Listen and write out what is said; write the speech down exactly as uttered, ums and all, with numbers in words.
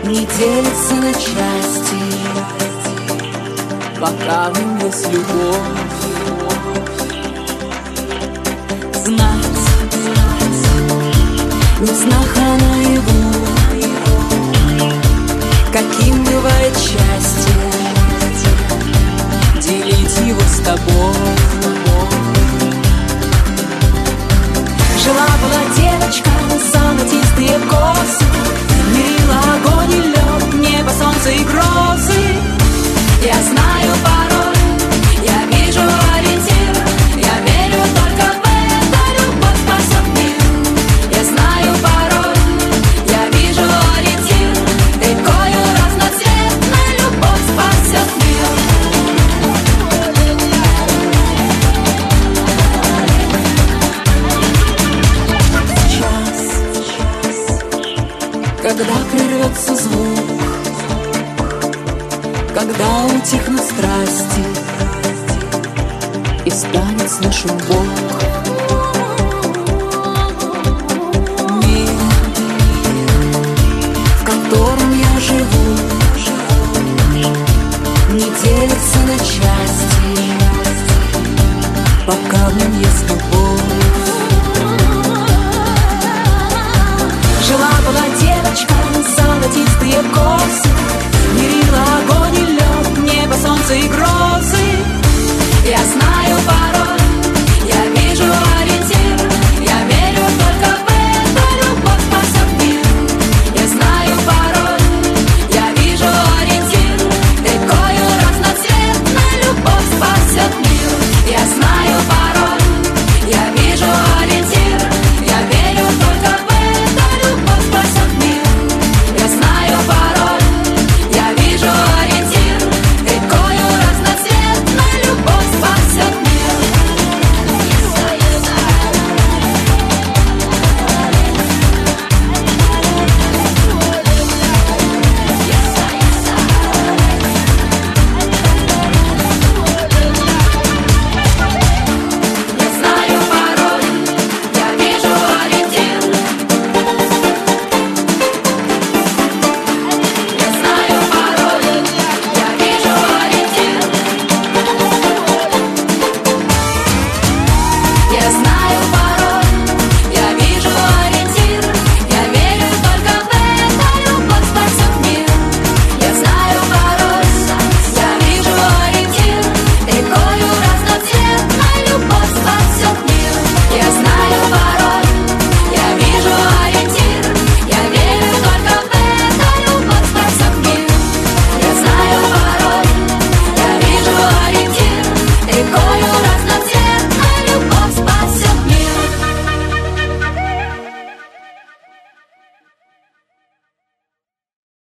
не делится на части, пока в нем есть любовь. Знать, не знах, а наяву, каким бывает счастье, делить его с тобой. Жила-была девочка, золотистые косы, мерила огонь и лед, небо, солнце и грозы. Я знаю пароль, я вижу ориентир, я верю только в это, любовь спасет мир. Я знаю пароль, я вижу ориентир, рекою разноцветной любовь спасет мир. Когда прервется звук, когда утихнут страсти и станет слышен Бог,